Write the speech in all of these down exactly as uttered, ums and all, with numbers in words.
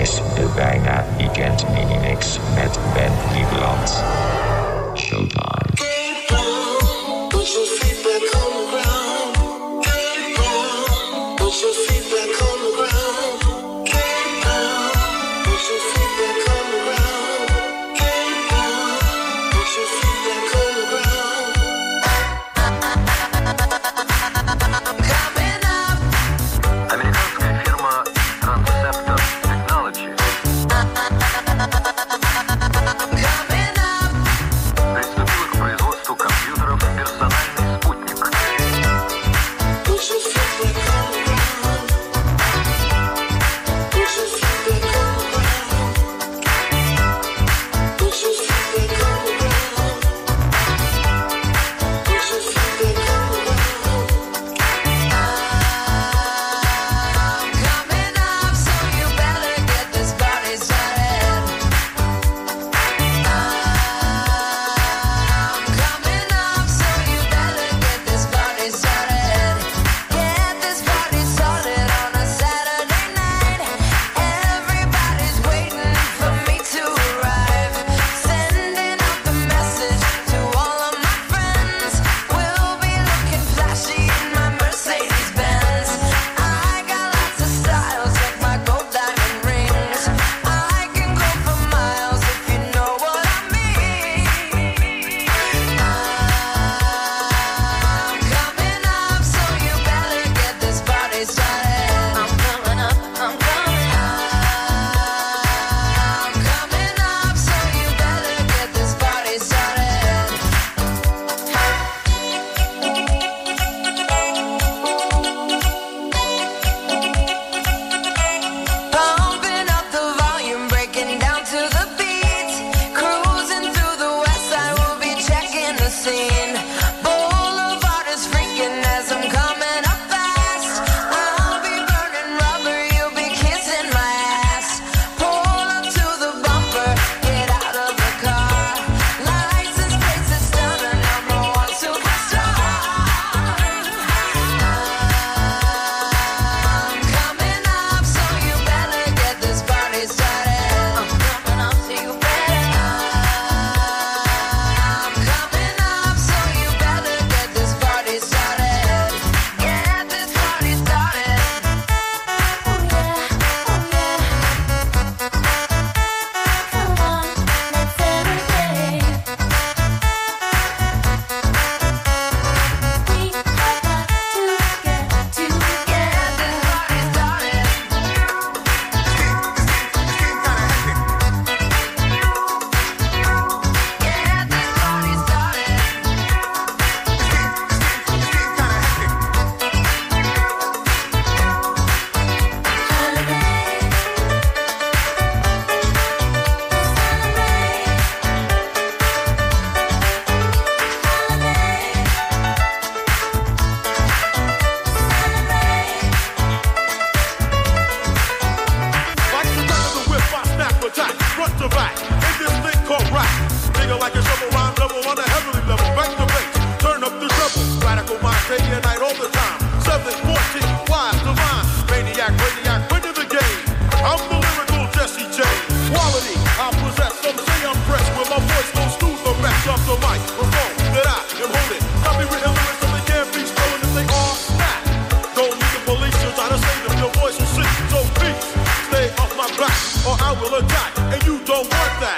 is de Bijna Weekend Minimix met Ben Liebrand. Showtime. Put your feet back on the ground. Put your feet back on the ground. Put your feet back on the ground. Put your feet back on the ground. Coming up. Американская фирма Transceptor Technology Coming up. приступила к производству компьютеров «Персональный спутник». Put your feet back on the ground. Put your feet back on the ground. Put your feet back on the ground. Put your feet back on the ground. I'm coming up, so you better get this party started. I'm coming up, so you better get this party started. Get this party started on a Saturday night. Everybody's waiting for me to arrive. Sending out the message to all of my friends. We'll be looking flashy in my Mercedes Benz. I got lots of styles like my gold diamond rings. I can go for miles if you know what I mean. I'm coming up, so you better get this party started. I'm coming up, I'm coming up. I'm coming up, so you better get this party started. Pumping up the volume, breaking down to the beat. Cruising through the west side, we'll be checking the scene. Boulevard is freaking as I'm coming up fast. I'll be burning rubber, you'll be kissing my ass. Pull up to the bumper, get out of the car. License plates is stunner, number one superstar. I'm coming up, so you better get this party started. I'm coming up, so you better. I'm coming up, so you better get this party started. Get this party started. Oh yeah, oh yeah. Come on, let's celebrate. We have got to get to get this party started. Get this party started. Like the back of the whip, I snap attack, front to back, in this thing called rap. Nigga like a shovel, rhyme double on a heavenly level. Back to base, turn up the treble. Radical mind, day and night, all the time. seven, fourteen, wise, divine. Maniac, radiac, winning the game. I'm the lyrical Jesse J. Quality, I possess. Some say I'm fresh with my voice, no snooze, no mess off the microphone that I am holding. Copywritten lyrics so they can't be stolen if they all snap. Don't need the police to try to save them. Your voice will sing. So please stay off my back, or I will attack, and you don't want that.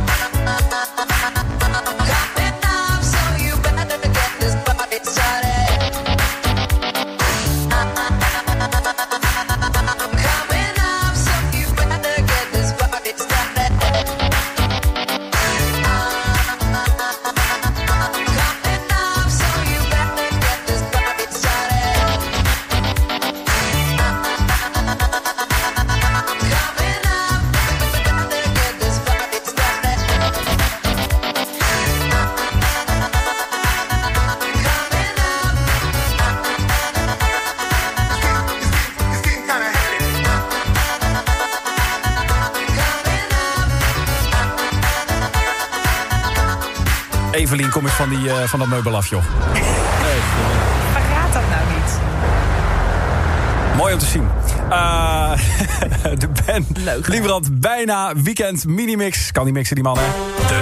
Coming up, so you better get this party started. I'm coming up, so you better get this party started. Coming up, so you better get this party started. Coming up, better get this party started. Evelien, kom eens van, die, uh, van dat meubel af, joh. Waar gaat dat nou niet? Mooi Mooi om te zien. Uh, de Ben Leuk. Liebrand, bijna weekend minimix. Kan die mixen, die man, hè? De